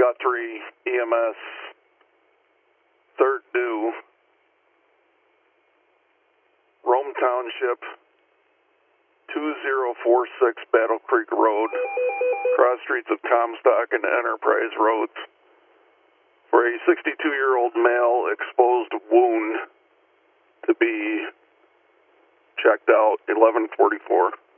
Guthrie EMS, third due, Rome Township, 2046 Battle Creek Road, cross streets of Comstock and Enterprise Roads, for a 62-year-old male exposed wound to be checked out, 1144.